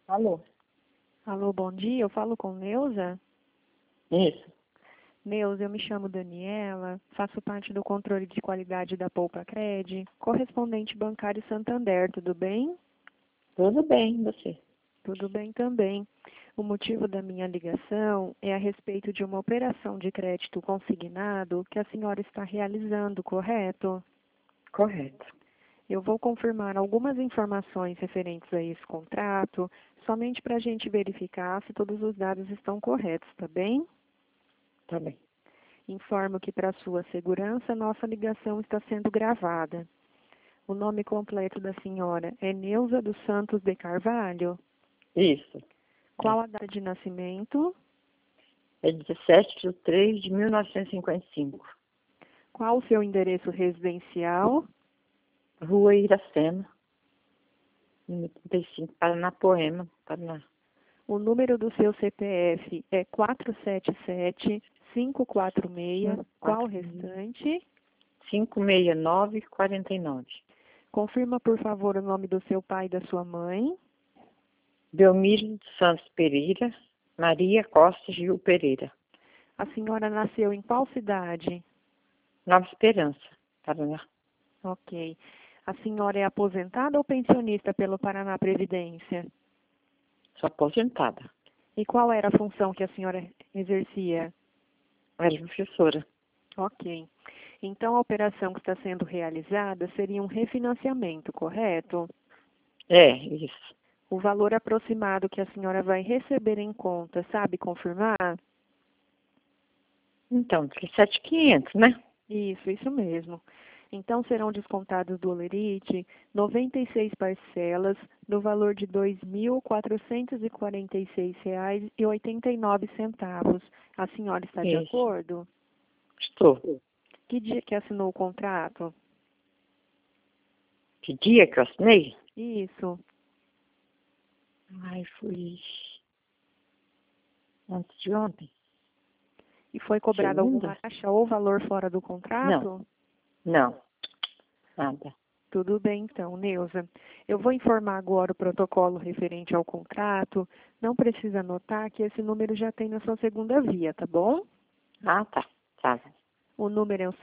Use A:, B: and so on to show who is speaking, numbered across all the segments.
A: Alô?
B: Alô, bom dia. Eu falo com Neuza.
A: Isso.
B: Neuza, eu me chamo Daniela, faço parte do controle de qualidade da Poupa-Cred, correspondente bancário Santander, tudo bem?
A: Tudo bem, você?
B: Tudo bem também. O motivo da minha ligação é a respeito de uma operação de crédito consignado que a senhora está realizando, correto?
A: Correto.
B: Eu vou confirmar algumas informações referentes a esse contrato, somente para a gente verificar se todos os dados estão corretos, tá bem?
A: Tá bem.
B: Informo que, para sua segurança, nossa ligação está sendo gravada. O nome completo da senhora é Neuza dos Santos de Carvalho.
A: Isso.
B: Qual a data de nascimento?
A: É 17/3/1955.
B: Qual o seu endereço residencial?
A: Rua Iracema, número 35, Paranapoema, Paraná.
B: O número do seu CPF é 477-546. Qual o restante?
A: 56949.
B: Confirma, por favor, o nome do seu pai e da sua mãe.
A: Belmiro dos Santos Pereira, Maria Costa Gil Pereira.
B: A senhora nasceu em qual cidade?
A: Nova Esperança, Paraná.
B: Ok. A senhora é aposentada ou pensionista pelo Paraná Previdência?
A: Sou aposentada.
B: E qual era a função que a senhora exercia?
A: Era professora.
B: Ok. Então, a operação que está sendo realizada seria um refinanciamento, correto?
A: É, isso.
B: O valor aproximado que a senhora vai receber em conta, sabe confirmar?
A: Então, 17.500, né?
B: Isso mesmo. Então, serão descontados do Olerite 96 parcelas no valor de R$ 2.446,89. A senhora está de
A: Isso.
B: acordo?
A: Estou.
B: Que dia que assinou o contrato?
A: Que dia que eu assinei?
B: Isso.
A: Ai, foi antes de ontem.
B: E foi cobrado
A: Segunda?
B: alguma taxa ou valor fora do
A: Não,
B: contrato?
A: não, nada.
B: Tudo bem, então, Neuza. Eu vou informar agora o protocolo referente ao contrato. Não precisa anotar que esse número já tem na sua segunda via, tá bom?
A: Ah, tá. Tá.
B: O número é o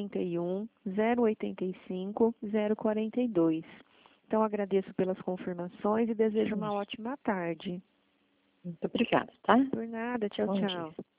B: 131-085-042. Então, agradeço pelas confirmações e desejo uma ótima tarde.
A: Muito obrigada, tá?
B: Por nada. Tchau,
A: Bom dia.
B: tchau.